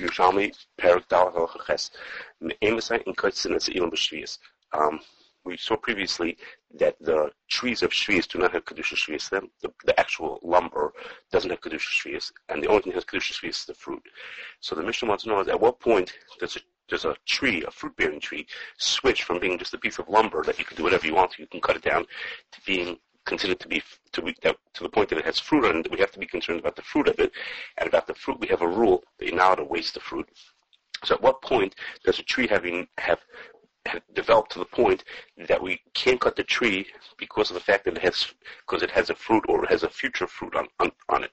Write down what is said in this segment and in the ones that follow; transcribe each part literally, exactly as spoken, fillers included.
Yerushalmi Perak Dal Halacha Ches Me'emasai in Kotzin as Ilam B'Shvius. Um, we saw previously that the trees of Shvius do not have Kedusha Shvius. Them, the, the actual lumber doesn't have Kedusha Shvius, and the only thing that has Kedusha Shvius is the fruit. So the Mishnah wants to know is at what point does a does a tree, a fruit-bearing tree, switch from being just a piece of lumber that you can do whatever you want to, you can cut it down, to being considered to be to, be, to the point that it has fruit on it, that we have to be concerned about the fruit of it, and about the fruit we have a rule that you're not allowed to waste the fruit. So at what point does a tree having have, have developed to the point that we can't cut the tree because of the fact that it has because it has a fruit or it has a future fruit on on, on it?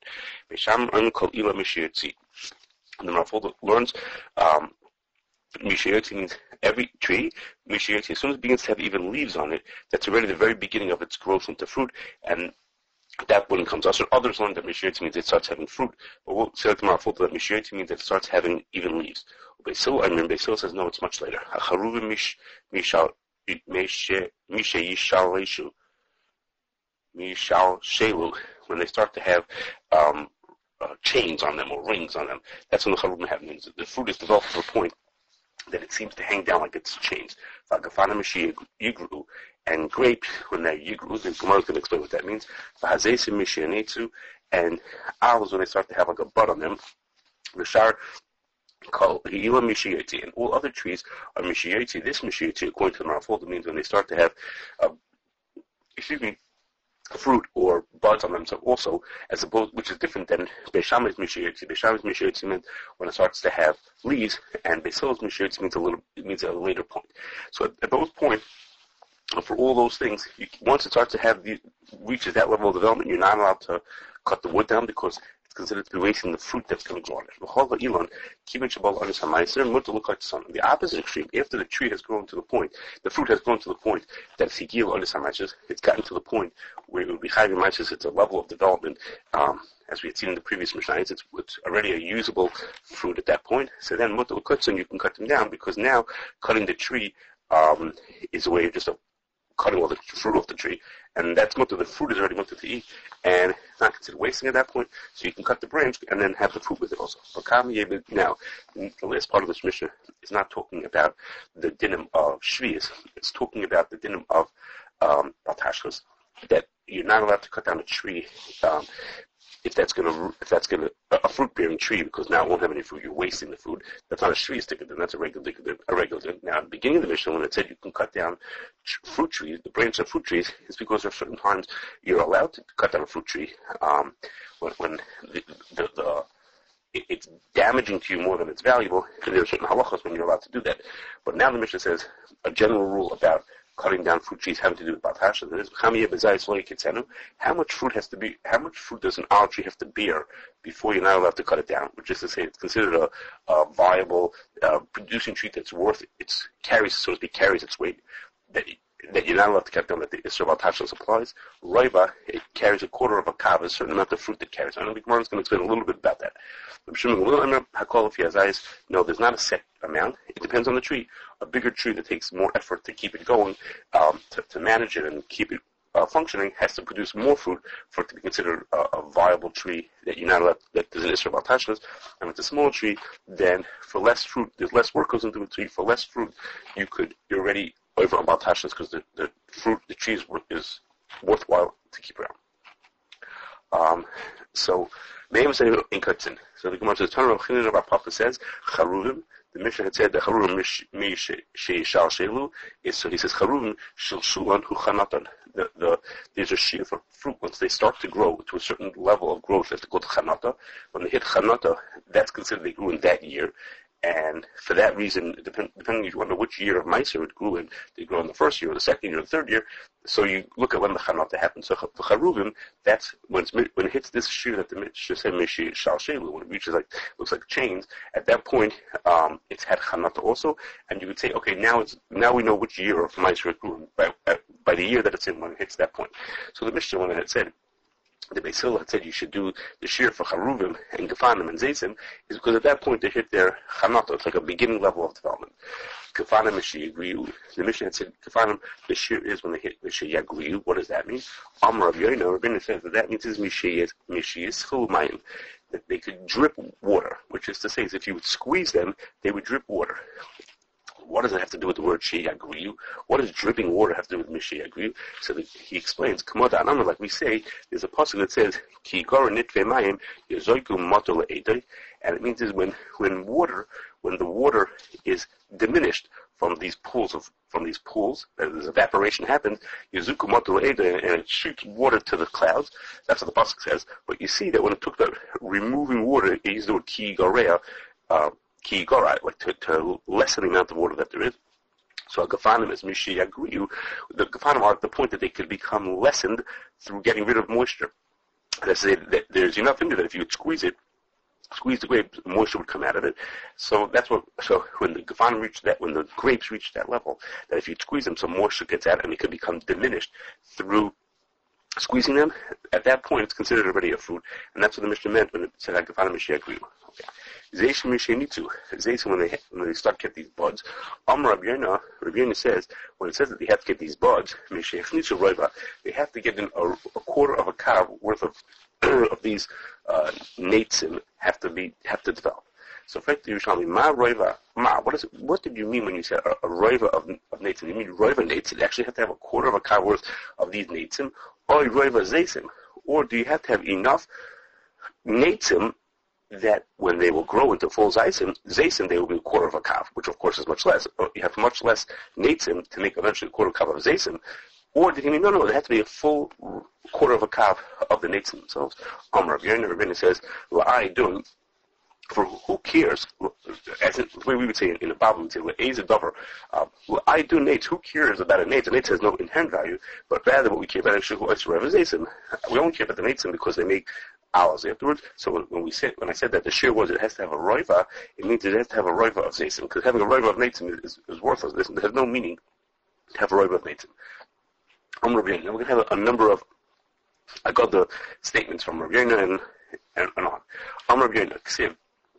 And the Rav learns um, Mishayoti means every tree. Mishayoti, as soon as it begins to have even leaves on it, that's already the very beginning of its growth into fruit, and that when it comes out. So others learn that Mishayoti means it starts having fruit, but we'll say to Marafot that Mishayoti means that it starts having even leaves. Beisil, I mean, Beisil says no, it's much later. Hacharuvim mishal mishayishal mishal shelu, when they start to have um, uh, chains on them or rings on them, that's when the charuvim happens. The fruit is developed to a point that it seems to hang down like it's chains. Yigru, and grape, when they're yigru, the Gemara can explain what that means. And olives, when they start to have like a bud on them. Rishar called Hiyila Mishiyoti, and all other trees are Mishiyoti. This Mishiyoti, according to the Marafol, means when they start to have, uh, excuse me, fruit or buds on them, so also, as opposed, which is different than Beisham's Mishiyotzi. Beisham's Mishiyotzi means when it starts to have leaves, and Beisil's Mishiyotzi means a little, it means a later point. So at, at those points, for all those things, you, once it starts to have the, reaches that level of development, you're not allowed to cut the wood down because it's considered to be wasting the fruit that's going to grow on it. The opposite extreme, after the tree has grown to the point, the fruit has grown to the point that it's it's gotten to the point where it would be chayv ma'asos. It's a level of development, um, as we had seen in the previous Mishnayos, it's, it's already a usable fruit at that point. So then mutar l'kutzon, you can cut them down, because now cutting the tree um, is a way of just a cutting all the fruit off the tree, and that's mutar. The fruit is already mutar to eat, and it's not considered wasting at that point. So you can cut the branch and then have the fruit with it also. Now, the last part of this mission is not talking about the dinim of shvius. It's talking about the dinim of um, baltashkas, that you're not allowed to cut down a tree um, if that's going to if that's going to a fruit bearing tree, because now it won't have any fruit. You're wasting the fruit. That's not a shvius ticket, then that's a regular a regular. Now, at the beginning of the mission, when it said you can cut down tr- fruit trees, the branch of fruit trees, is because there are certain times you're allowed to cut down a fruit tree um, when, when the, the, the it, it's damaging to you more than it's valuable, and there are certain halachos when you're allowed to do that. But now the mission says a general rule about cutting down fruit trees having to do with baltasha. That is, how much fruit has to be, how much fruit does an olive tree have to bear before you're not allowed to cut it down? Which is to say, it's considered a, a viable, uh, producing tree that's worth, it's carries, so to speak, carries its weight, that, that you're not allowed to cut down, that the Isra baltasha applies. Roiba, it carries a quarter of a kav, a certain amount of fruit that carries. I know the Gemara is going to explain a little bit about that. No, there's not a set amount. It depends on the tree. A bigger tree that takes more effort to keep it going, um, to, to manage it and keep it uh, functioning, has to produce more fruit for it to be considered a, a viable tree that you're not allowed, that there's an Isra baltashas. And with a small tree, then for less fruit, there's less work goes into the tree. For less fruit, you could, you're already over on baltashas because the, the fruit, the tree is, is worthwhile to keep around. Um, so, Me'em say in Katzin. So the Gemara says, Tanur Rav Chinin Rav Papa says, Charuvim. The Mishnah had said that Charuvim mi sheishal shelu is, so he says Charuvim shel shulan hu chanatan. The the there's a shear for fruit once they start to grow to a certain level of growth. They have to go to chanata. When they hit chanata, that's considered they grew in that year. And for that reason, depend, depending on which year of Meiser it grew in, they grow in the first year, or the second year, or the third year. So you look at when the Chanata happens. So for Charuvim, that's when, it's, when it hits this shear that the Mishnah said Mishi Shal Shelu, when it reaches like looks like chains. At that point, um, it's had Chanata also, and you could say, okay, now it's now we know which year of Meiser it grew in by, by the year that it's in when it hits that point. So the Mishnah, when it had said, the Beis Hillel had said you should do the shear for Charuvim and Gefanim and Zeisim, is because at that point they hit their Chanata. It's like a beginning level of development. Gefanim Mishiyagriyu. The Mishnah had said Gefanim, the shear is when they hit Mishiyagriyu. What does that mean? Amar Rav Yoina, Rabbeinu says that that means is Mishiyas Mayim. that they could drip water, which is to say, is if you would squeeze them, they would drip water. What does it have to do with the word sheyagriu? What does dripping water have to do with misheyagriu? So the, he explains, Kamoda Anamar, like we say, there's a passage that says, Ki gora nitve mayim yezoiku moto le'edoi, and it means is when, when water, when the water is diminished from these pools of, from these pools, as evaporation happens, yezuku moto le'edoi, and it shoots water to the clouds. That's what the passage says. But you see that when it took the removing water, it used the word ki gorea, uh, Ki gora, like to, to lessen the amount of water that there is. So a gafanim is mishiyagriu. The gafanim are at the point that they could become lessened through getting rid of moisture. They say that there's enough in there that if you would squeeze it, squeeze the grapes, moisture would come out of it. So that's what. So when the gafanim reach that, when the grapes reach that level, that if you squeeze them, some moisture gets out and it could become diminished through squeezing them. At that point, it's considered already a fruit, and that's what the Mishnah meant when it said gafanim mishiyagriu. Okay. Zeishim Mishenitzu. Zeishim, when they when they start to get these buds. Amr Rabbi Yonah, Rabbi Yonah says, when it says that they have to get these buds, Mishechnitzu Roiva, they have to get in a, a quarter of a kav worth of of these uh, natesim have to be have to develop. So, Frank Yerushalmi, Ma Roiva, Ma. What is it? What did you mean when you said a, a Roiva of of natesim? You mean Roiva natesim? They actually have to have a quarter of a kav worth of these natesim, or Roiva zeisim, or do you have to have enough natesim that when they will grow into full zaysim, zaysim, they will be a quarter of a kav, which of course is much less. Or you have much less natesim to make eventually a quarter of a kav of zaysim. Or did he mean, no, no, it had to be a full quarter of a kav of the natesim themselves. Amr Rabbi Yonah, Rabbi Yonah says, la'ai dun, for who cares, as in, the way we would say in, in the Bible, we would say, la'ez a dover, la'ai dun nates, who cares about a nates? A nates has no inherent value, but rather what we care about is shuhu oitzer of zaysim. We only care about the natesim because they make hours afterwards. So when, when we said, when I said that the shir was it has to have a roiva, it means it has to have a roiva of zaysim, because having a roiva of natesim is, is worthless. It has no meaning to have a roiva of natesim. Um, Rabbi Yonah. Now we're going to have a, a number of, I got the statements from Rabbi Yonah and, and, and on. Um, Rabbi Yonah, Ksiv,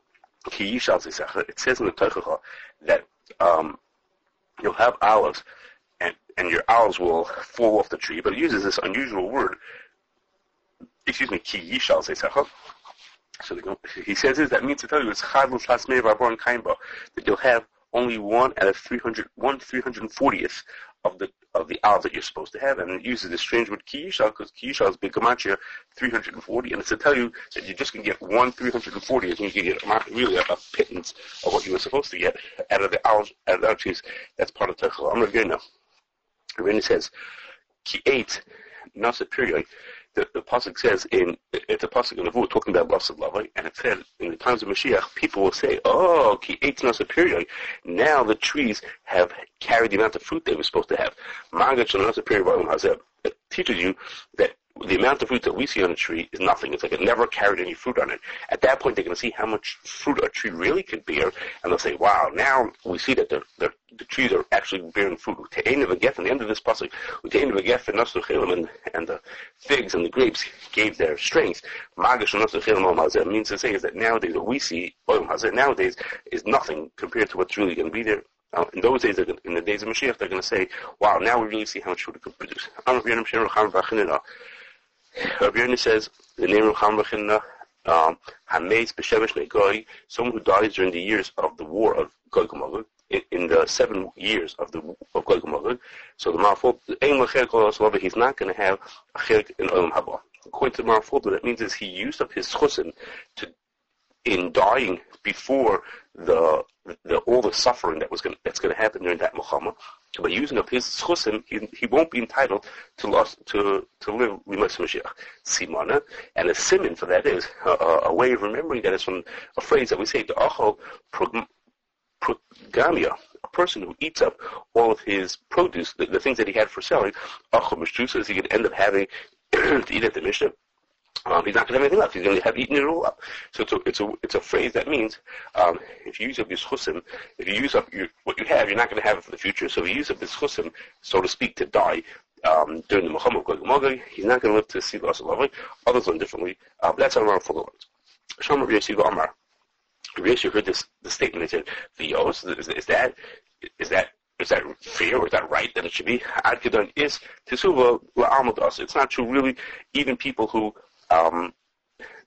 Ki Yishal Zisach, it says in the Teichacha that um, you'll have olives, and, and your olives will fall off the tree, but it uses this unusual word, excuse me, ki yishal zeisacha. So he says this, that means to tell you it's chadlus lasmei v'arbon kaimba, that you'll have only one out of three hundred, one three hundred fortieth of the of the olive that you're supposed to have, and it uses this strange word ki yishal because ki yishal is big gematria three hundred forty, and it's to tell you that you're just going to get one three hundred fortieth, and you can get really a, a pittance of what you were supposed to get out of the olives, out of the olive trees. That's part of Teichel. I'm not going to. Ravina says ki eight nasa period. The, the pasuk says in it's a pasuk in the Nevuah talking about blessed love, and it said in the times of Mashiach, people will say, "Oh, ki eitzna superior." Now the trees have carried the amount of fruit they were supposed to have. It teaches you that the amount of fruit that we see on a tree is nothing. It's like it never carried any fruit on it. At that point, they're going to see how much fruit a tree really could bear, and they'll say, "Wow, now we see that the the, the trees are actually bearing fruit." And the end of this pasuk, and and the figs and the grapes gave their strength. It means to say is that nowadays what we see nowadays is nothing compared to what's really going to be there. Uh, in those days, in the days of Mashiach, they're going to say, "Wow, now we really see how much fruit it can produce." Rabbi Yonah says the name of Cham V'Chinna, um, Hameis B'Shemesh Negoy, someone who dies during the years of the war of Gog and Magog, in, in the seven years of the of Gog and Magog. So the Marafot, he's not going to have a chelik in Olam Haba. According to the Marafot, what that means is he used up his chusin to in dying before the, the all the suffering that was going that's going to happen during that Muhammad. By using up his chusim, he, he won't be entailed to lost, to to live Limas Mashiach. Simana, and a siman for that is a, a way of remembering that is from a phrase that we say to Achol Progamia, a person who eats up all of his produce, the, the things that he had for selling. Achol Mishtusa is he could end up having to eat at the Mishnah. Um, he's not going to have anything left. He's going to have eaten it all up. So it's a, it's a, it's a phrase that means um, if you use up your chusim, if you use up your, what you have, you're not going to have it for the future. So if you use up this chusim, so to speak, to die um, during the Muhammad Gog and Magog, he's not going to live to see loss of love. Others learn differently. Uh, that's how I'm full of words. Shom Rabbi Yossi Amar. Rabbi Yossi heard this the statement. They said, "V'yos is, is that is that." Is that fair or is that right that it should be? Ad Kedon is Tesuva La'almud Us. It's not true, really. Even people who um,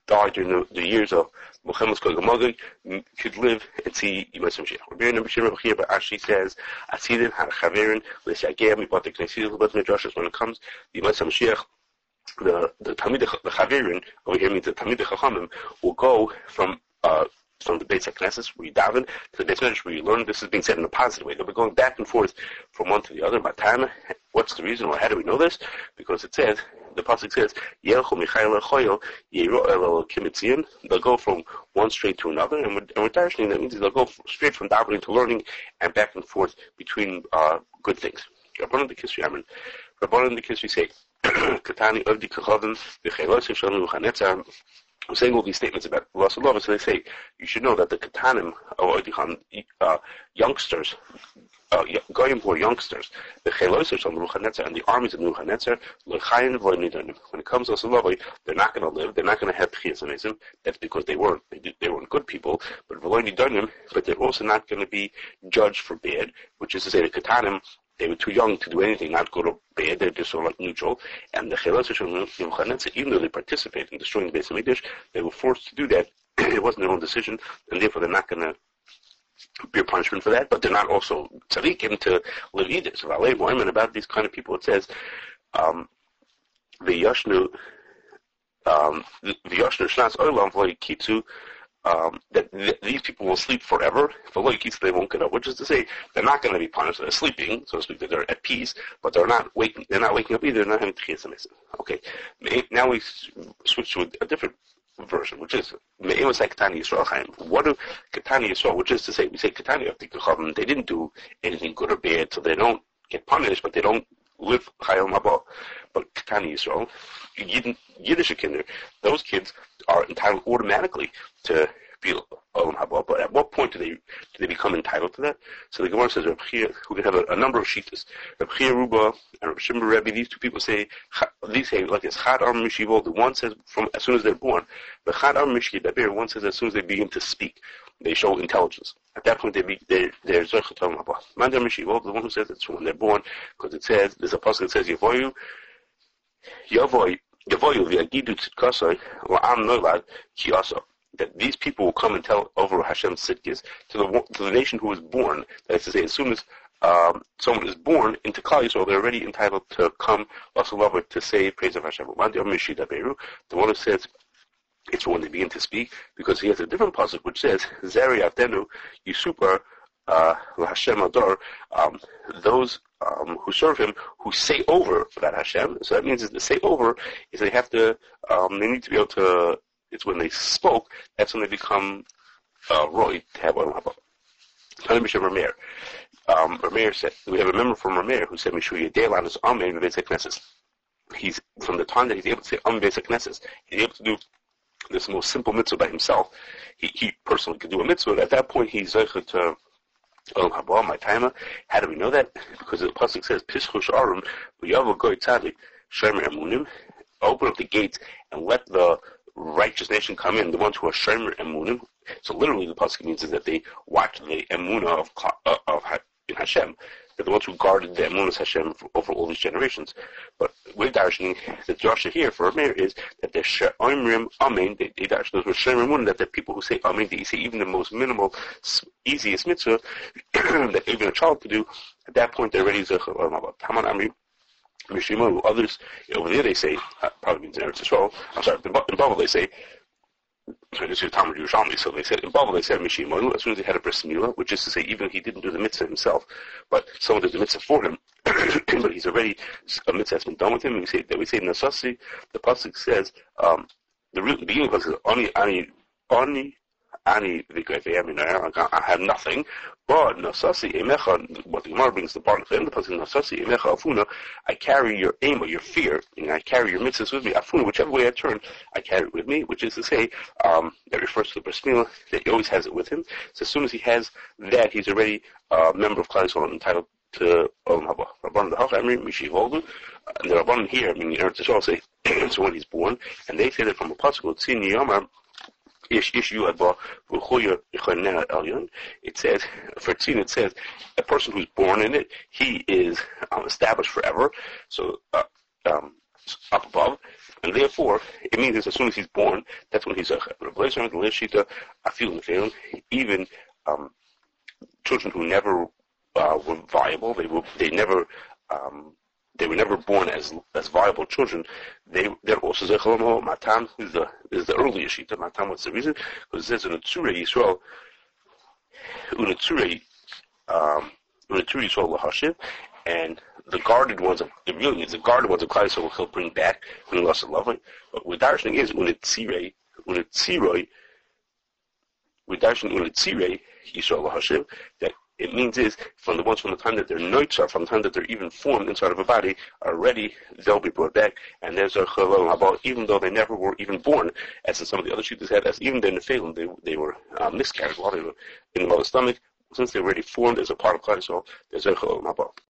died during the, the years of Muhammad Skogamogig could live and see Yimai Mashiach. Rabbi Number Shimon here, but as she says, Asidim had a Chaverin, with Shagam, we bought the Knesset, but Midrash when it comes, Yimai Mashiach, the the Talmid the Chaverin over here means the Talmid Chachamim will go from uh from the Beit HaKnesses where you daven to the Beit Medrash where you learn. This is being said in a positive way. They'll be going back and forth from one to the other. Matana, what's the reason? Or how do we know this? Because it says, the pasuk says, Yelchu Michael Choyel Yero El Kimitzion. They'll go from one straight to another, and with, and with darshaning, that means they'll go straight from davening to learning and back and forth between uh, good things. Rabbanan the Kisri Amrin. Rabbanan the Kisri say, Katani Avdi Kachavim V'Chaylos Shalom V'Chanetzar. I'm saying all these statements about loss of love, so they say you should know that the Katanim of Odichan, uh, youngsters, uh, Goyim who are youngsters, the Cheloisers of Nebuchadnezzar and the armies of Nebuchadnezzar, when it comes to loss of love, they're not going to live, they're not going to have Pchias Amazim. That's because they weren't, they, did, they weren't good people, but but they're also not going to be judged for bad, which is to say the Katanim, they were too young to do anything, not good or bad. They're just sort of like neutral. And the Chelosh of Nebuchadnezzar, even though they participated in destroying the Beis Hamikdash, they were forced to do that. It wasn't their own decision, and therefore they're not going to bear punishment for that. But they're not also tzaddikim to live either. So and about these kind of people, it says, um, the Yashnu, um, the Yashnu Shnas Olam V'Lo Yikitzu. Um, that th- these people will sleep forever. For loikis, they won't get up. Which is to say, they're not going to be punished. They're sleeping, so to speak. That they're at peace, but they're not waking. They're not waking up either. They're not having tchias amazing. Okay. Now we switch to a, a different version, which is me'emus Ketani Yisrael Chaim. What do Ketani Yisrael? Which is to say, we say Ketani of the Kachavim. They didn't do anything good or bad, so they don't get punished, but they don't live Chayil Mabah. But Ketani Yisrael, Yiddish kinder, those kids are entitled automatically to be Olam Haba. But at what point do they do they become entitled to that? So the Gemara says, Reb Chia, who can have a, a number of shittas. Reb Chia Ruba and Reb Shimon Rebbe, these two people say, these say like this, Chad Am Mishivol, the one says from as soon as they're born, but Chad Am Mishivol, one says as soon as they begin to speak, they show intelligence. At that point, they be, they're, they're Zerchet Olam Haba. Mandar Mishivol, the one who says it's when they're born, because it says, there's a passage that says, Yavoyu, Yavoyu, Yavoyu v'yagidu tzidkasai la'am noilad ki asa. That these people will come and tell over Hashem's tzidkis to the to the nation who was born. That is to say, as soon as um, someone is born into Klal Yisrael, they're already entitled to come to say praise of Hashem. The one who says it's when they begin to speak, because he has a different passage which says Zeri Avdenu Yisupar uh, Hashem Ador. Um, those um, who serve him, who say over that Hashem. So that means that the say over is they have to, um, they need to be able to. It's when they spoke, that's when they become uh, roy to have Olam Haba. Rameir. Um, Rameir said, we have a member from Rameir who said, Mishu Yedelan is Amen Beis HaKnesses. He's, from the time that he's able to say Amen Beis HaKnesses, he's able to do this most simple mitzvah by himself. He, he personally could do a mitzvah. At that point, he's zeicha to Olam Haba, my timer. How do we know that? Because the pasuk says, Pischush Arum, V'yavo Goy Tzaddik, Shemer Emunim, open up the gates and let the righteous nation come in, the ones who are Shemer Emunim. So literally the pasuk means is that they watch the Emunah of, of, of in Hashem. They're the ones who guarded the Emunah's Hashem for, over all these generations. But with darshaning, the drasha here for Rameir is that they're She'omrim Amen, they, they darshan those who are Shemer Emunim, that the people who say Amen, they say even the most minimal, easiest mitzvah that even a child could do, at that point they're ready to Haman Amri. Mishimo, others over there they say, uh, probably means in Eretz Yisrael. I'm sorry, in Babel they say, so this is Talmud Yerushalmi, so they said, in Babel they said Mishimo, as soon as he had a bris milah, which is to say, even if he didn't do the mitzvah himself, but someone did the mitzvah for him, but he's already, a mitzvah has been done with him, and we say, that we say in Nasasi, the pasuk says, um, the real beginning of it is, Ani, Ani, Ani, Ani, I have nothing, but Nasasi Emecha, what the Gemara brings the part of the end of the pasuk, Nasasi Emecha Afuna, I carry your aim or your fear, and I carry your mitzvahs with me. Afuna, whichever way I turn, I carry it with me, which is to say, um, that refers to the bris milah, that he always has it with him. So as soon as he has that, he's already a member of Klal Yisrael entitled to Olam Haba. Rabbanan the Hachamim Mishivoldu, and the Rabbanan here, I mean, the Eretz Yisrael say, so when he's born, and they say that from a pasuk, Tzini Yomar, it says, for Tzin, it says, a person who's born in it, he is um, established forever. So, uh, um, up above, And therefore, it means that as soon as he's born, that's when he's a even um, children who never uh, were viable, they were they never um, they were never born as as viable children. They they're also zechel. Matam is the is the early Yeshita. Matam, what's the reason? Because it says in Unatzure Yisrael, Unatzure um, Unatzure Yisrael lahashiv, and the guarded ones of it really means the guarded ones of Klal Yisrael he'll bring back when he lost a lovely. But with darshaning is Unatzire Unatziroi with darshaning Unatzire Yisrael lahashiv, that it means is from the ones from the time that they're noitzar, from the time that they're even formed inside of a body, already they'll be brought back, and there's a chalal haba, even though they never were even born, as in some of the other shittas had, as even the nephilim, they they were uh, miscarried while they were in the mother's stomach. Since they're already formed as a part of Klal Yisrael, there's a chalal haba.